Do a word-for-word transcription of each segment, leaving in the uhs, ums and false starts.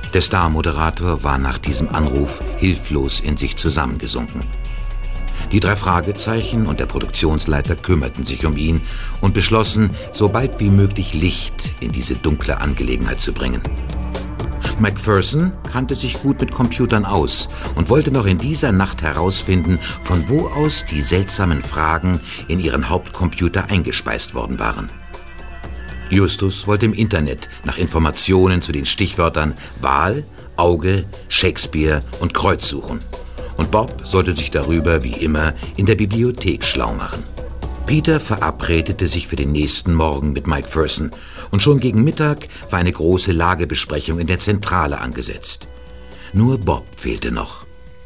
Der Star-Moderator war nach diesem Anruf hilflos in sich zusammengesunken. Die drei Fragezeichen und der Produktionsleiter kümmerten sich um ihn und beschlossen, so bald wie möglich Licht in diese dunkle Angelegenheit zu bringen. McPherson kannte sich gut mit Computern aus und wollte noch in dieser Nacht herausfinden, von wo aus die seltsamen Fragen in ihren Hauptcomputer eingespeist worden waren. Justus wollte im Internet nach Informationen zu den Stichwörtern Wal, Auge, Shakespeare und Kreuz suchen. Und Bob sollte sich darüber, wie immer, in der Bibliothek schlau machen. Peter verabredete sich für den nächsten Morgen mit McPherson und schon gegen Mittag war eine große Lagebesprechung in der Zentrale angesetzt. Nur Bob fehlte noch.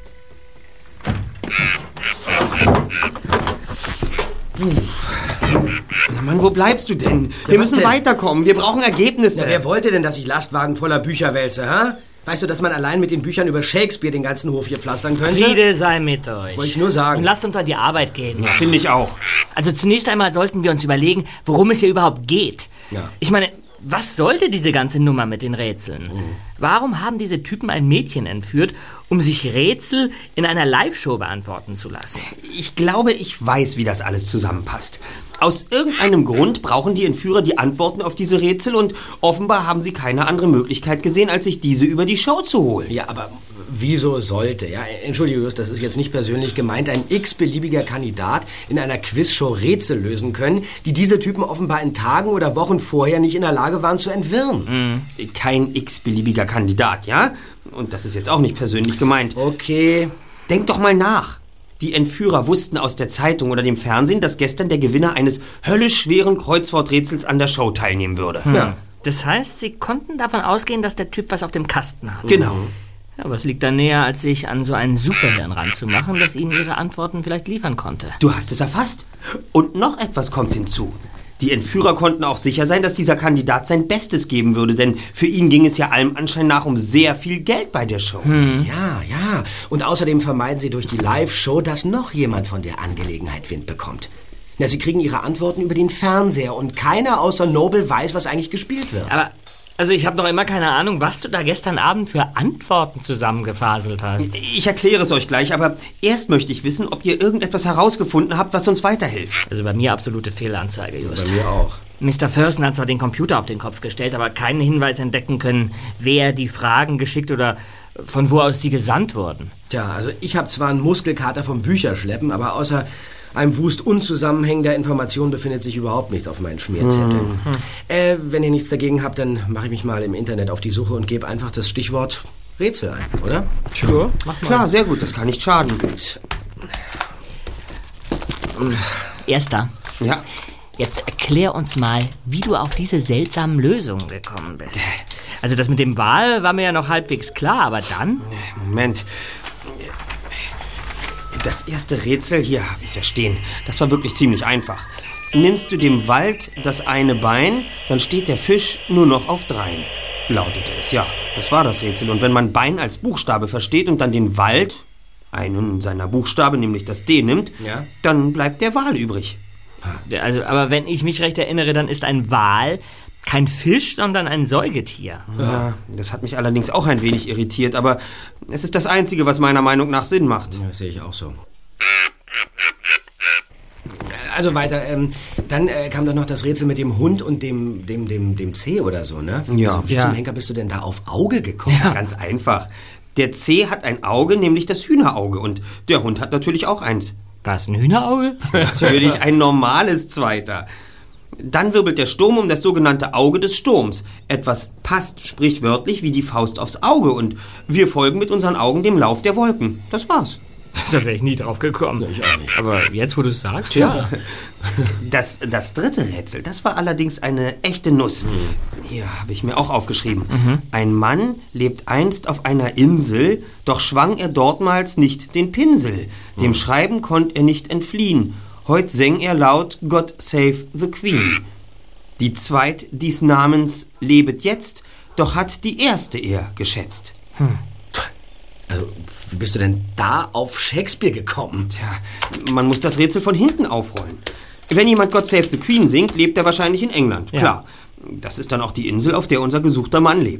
Na Mann, wo bleibst du denn? Wir Ja, müssen denn? weiterkommen. Wir brauchen Ergebnisse. Na, wer wollte denn, dass ich Lastwagen voller Bücher wälze, hä? Weißt du, dass man allein mit den Büchern über Shakespeare den ganzen Hof hier pflastern könnte? Friede sei mit euch. Wollte ich nur sagen. Und lasst uns an die Arbeit gehen. Ja, finde ich auch. Also zunächst einmal sollten wir uns überlegen, worum es hier überhaupt geht. Ja. Ich meine, was sollte diese ganze Nummer mit den Rätseln? Mhm. Warum haben diese Typen ein Mädchen entführt, um sich Rätsel in einer Live-Show beantworten zu lassen? Ich glaube, ich weiß, wie das alles zusammenpasst. Aus irgendeinem Grund brauchen die Entführer die Antworten auf diese Rätsel und offenbar haben sie keine andere Möglichkeit gesehen, als sich diese über die Show zu holen. Ja, aber wieso sollte, ja, Entschuldigung, Just, das ist jetzt nicht persönlich gemeint, ein x-beliebiger Kandidat in einer Quizshow Rätsel lösen können, die diese Typen offenbar in Tagen oder Wochen vorher nicht in der Lage waren zu entwirren? Mhm. Kein x-beliebiger Kandidat, ja? Und das ist jetzt auch nicht persönlich gemeint. Okay. Denk doch mal nach. Die Entführer wussten aus der Zeitung oder dem Fernsehen, dass gestern der Gewinner eines höllisch schweren Kreuzworträtsels an der Show teilnehmen würde. Hm. Ja. Das heißt, sie konnten davon ausgehen, dass der Typ was auf dem Kasten hat. Genau. Ja, was liegt da näher, als sich an so ein Superhirn ranzumachen, das ihnen ihre Antworten vielleicht liefern konnte? Du hast es erfasst. Und noch etwas kommt hinzu. Die Entführer konnten auch sicher sein, dass dieser Kandidat sein Bestes geben würde, denn für ihn ging es ja allem Anschein nach um sehr viel Geld bei der Show. Hm. Ja, ja. Und außerdem vermeiden sie durch die Live-Show, dass noch jemand von der Angelegenheit Wind bekommt. Na, sie kriegen ihre Antworten über den Fernseher und keiner außer Noble weiß, was eigentlich gespielt wird. Aber, also ich habe noch immer keine Ahnung, was du da gestern Abend für Antworten zusammengefaselt hast. Ich erkläre es euch gleich, aber erst möchte ich wissen, ob ihr irgendetwas herausgefunden habt, was uns weiterhilft. Also bei mir absolute Fehlanzeige, Just. Bei mir auch. Mister Ferguson hat zwar den Computer auf den Kopf gestellt, aber keinen Hinweis entdecken können, wer die Fragen geschickt oder von wo aus sie gesandt wurden. Tja, also ich habe zwar einen Muskelkater vom Bücherschleppen, aber außer einem Wust unzusammenhängender Informationen befindet sich überhaupt nichts auf meinen Schmierzetteln. Mhm. Äh, wenn ihr nichts dagegen habt, dann mache ich mich mal im Internet auf die Suche und gebe einfach das Stichwort Rätsel ein, oder? Sure. Mach mal. Klar, sehr gut, das kann nicht schaden. Gut. Erster. Ja. Jetzt erklär uns mal, wie du auf diese seltsamen Lösungen gekommen bist. Also das mit dem Wal war mir ja noch halbwegs klar, aber dann? Moment. Das erste Rätsel, hier habe ich es ja stehen, das war wirklich ziemlich einfach. Nimmst du dem Wald das eine Bein, dann steht der Fisch nur noch auf dreien. Lautete es, ja, das war das Rätsel. Und wenn man Bein als Buchstabe versteht und dann den Wald, einen seiner Buchstaben, nämlich das D, nimmt, ja, dann bleibt der Wal übrig. Also, aber wenn ich mich recht erinnere, dann ist ein Wal kein Fisch, sondern ein Säugetier. Ja, das hat mich allerdings auch ein wenig irritiert, aber es ist das Einzige, was meiner Meinung nach Sinn macht. Ja, das sehe ich auch so. Also weiter, ähm, dann äh, kam doch noch das Rätsel mit dem Hund und dem, dem, dem, dem C oder so, ne? Ja. Also, wie ja. zum Henker bist du denn da auf Auge gekommen? Ja. Ganz einfach. Der C hat ein Auge, nämlich das Hühnerauge, und der Hund hat natürlich auch eins. Was, ein Hühnerauge? Natürlich ein normales Zweiter. Dann wirbelt der Sturm um das sogenannte Auge des Sturms. Etwas passt sprichwörtlich wie die Faust aufs Auge und wir folgen mit unseren Augen dem Lauf der Wolken. Das war's. Da wäre ich nie drauf gekommen. Ja, ich auch nicht. Aber jetzt, wo du es sagst, ja. Das, das dritte Rätsel, das war allerdings eine echte Nuss. Hier habe ich mir auch aufgeschrieben. Mhm. Ein Mann lebt einst auf einer Insel, doch schwang er dortmals nicht den Pinsel. Dem mhm. Schreiben konnt er nicht entfliehen. Heut säng er laut God Save the Queen. Die Zweit dies Namens lebet jetzt, doch hat die erste er geschätzt. Hm. Also, wie bist du denn da auf Shakespeare gekommen? Tja, man muss das Rätsel von hinten aufrollen. Wenn jemand God Save the Queen singt, lebt er wahrscheinlich in England, ja. klar. Das ist dann auch die Insel, auf der unser gesuchter Mann lebt.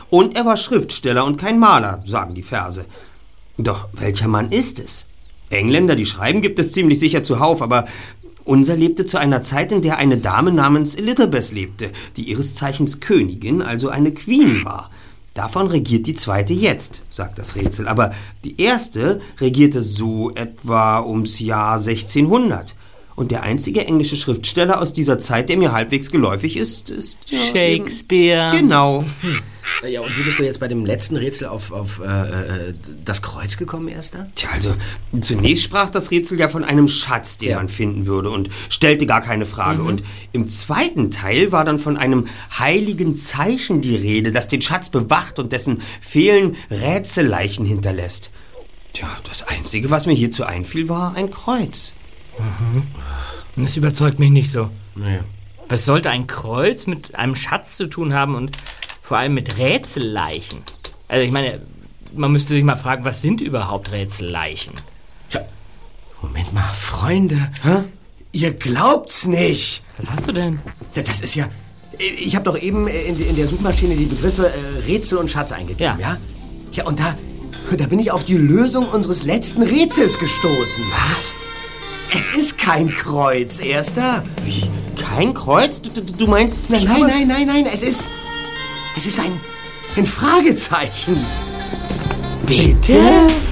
Und er war Schriftsteller und kein Maler, sagen die Verse. Doch welcher Mann ist es? Engländer, die schreiben, gibt es ziemlich sicher zuhauf, aber unser lebte zu einer Zeit, in der eine Dame namens Elizabeth lebte, die ihres Zeichens Königin, also eine Queen war. Davon regiert die zweite jetzt, sagt das Rätsel. Aber die erste regierte so etwa ums Jahr sechzehnhundert. Und der einzige englische Schriftsteller aus dieser Zeit, der mir halbwegs geläufig ist, ist... Ja, Shakespeare. Eben, genau. Hm. Ja, und wie bist du jetzt bei dem letzten Rätsel auf, auf äh, das Kreuz gekommen, Erster? Tja, also zunächst sprach das Rätsel ja von einem Schatz, den ja. man finden würde und stellte gar keine Frage. Mhm. Und im zweiten Teil war dann von einem heiligen Zeichen die Rede, das den Schatz bewacht und dessen Fehlen Rätselleichen hinterlässt. Tja, das Einzige, was mir hierzu einfiel, war ein Kreuz. Mhm. Das überzeugt mich nicht so. Nee. Was sollte ein Kreuz mit einem Schatz zu tun haben und vor allem mit Rätselleichen? Also ich meine, man müsste sich mal fragen, was sind überhaupt Rätselleichen? Ja. Moment mal, Freunde. Hä? Ihr glaubt's nicht. Was hast du denn? Das ist ja... Ich habe doch eben in, in der Suchmaschine die Begriffe äh, Rätsel und Schatz eingegeben, ja? Ja, ja und da, da bin ich auf die Lösung unseres letzten Rätsels gestoßen. Was? Es ist kein Kreuz, Erster. Wie? Kein Kreuz? Du, du, du meinst... Nein, nein, nein, nein, nein, es ist... Es ist ein... ein Fragezeichen. Bitte?